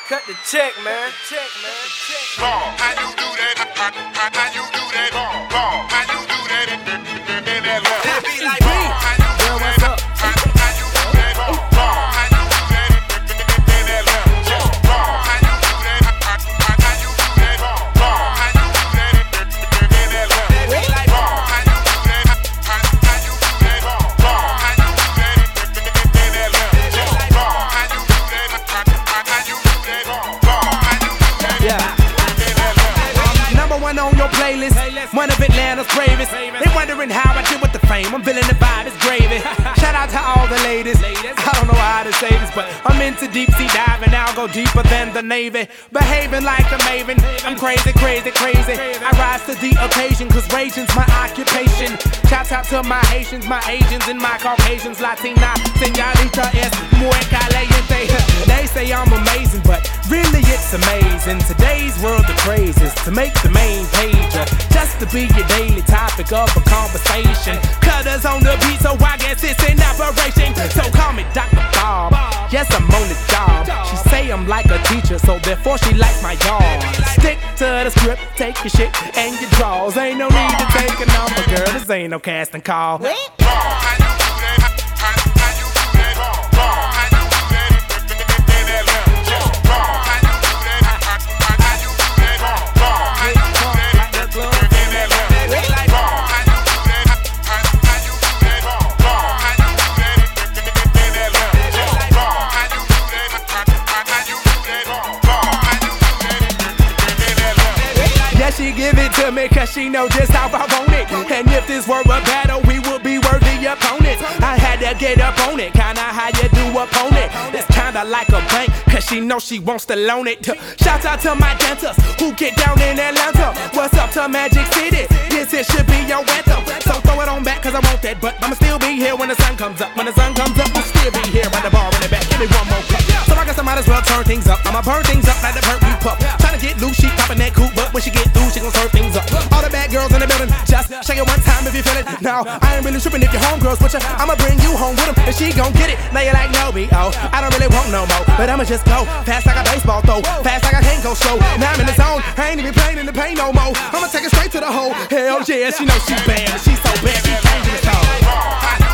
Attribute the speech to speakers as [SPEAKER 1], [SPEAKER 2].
[SPEAKER 1] Cut the check, man.
[SPEAKER 2] Ball, how you do that? How you do that? Ball, how you do that? In that left.
[SPEAKER 1] That be like ball.
[SPEAKER 2] How you do that? How you do that? Ball, how you do that? In that left. Ball, how you do that? How you do that? Ball, how you do that? In that left.
[SPEAKER 1] That be like
[SPEAKER 2] Ball, how you do that? How you do that? Ball, how you do that? In that left. Ball, how you do that? How you do that? Ball, how you do that?
[SPEAKER 3] Yeah. Number one on your playlist, one of Atlanta's bravest. They wondering how I did with the fame. I'm feeling the vibe, it's gravy. Shout out to all the ladies. I don't know how to say this, but I'm into deep sea diving. I'll go deeper than the Navy. Behaving like a maven. I'm crazy, crazy, crazy. I rise to the occasion, cause raging's my occupation. Shouts out to my Haitians, my Asians, and my Caucasians. Latina, señorita es muy caliente. They say I'm amazing, but really it's amazing. Today's world the craze is to make the main page just to be your daily topic of a conversation. Cutters on the beat, so I guess it's an operation. So call me Dr. Bob. Yes, I'm on the job. She say I'm like a teacher, so therefore she likes my yard. Stick to the script, take your shit and your draws. Ain't no need to take a number, girl. This ain't no casting call.
[SPEAKER 2] Ball, how you do that? How you do that? Ball, how you do that? In that left. Ball, how you do that? How you do that? Ball, how you do that? In that left. Ball, how you do that? How you do that? Ball, how you do that? In that left. Ball, how you do that? How you do that? Ball, how you do that? In that left.
[SPEAKER 3] Yeah, she give it to me cause she know just how I want it. And if this were a battle, we would be worthy opponents. I had to get up on it, kinda how you do opponent. It's kinda like a bank, cause she knows she wants to loan it. Shouts out to my dancers who get down in Atlanta. What's up to Magic City? This it should be your anthem. So throw it on back cause I want that, but I'ma still be here when the sun comes up. When the sun comes up, we'll still be here by the bar in the back. Give me one more cup. So I guess I might as well turn things up. I'ma burn things up like the perk we puff. Tryna get loose, she poppin' that coupe, but when she get through, she gon' serve things up. All the bad girls in the building, just shake it one time if you feel it. Now, I ain't really trippin' if your homegirls with ya. I'ma bring you home with them, and she gon' get it. Now you're like, no, B.O. I don't really want no more, but I'ma just go fast like a baseball throw, fast like I can't go slow. Now I'm in the zone, I ain't even playing in the paint no more. I'ma take it straight to the hole. Hell yeah, she knows she bad, and she's so bad, she dangerous, though.
[SPEAKER 2] Ball, how you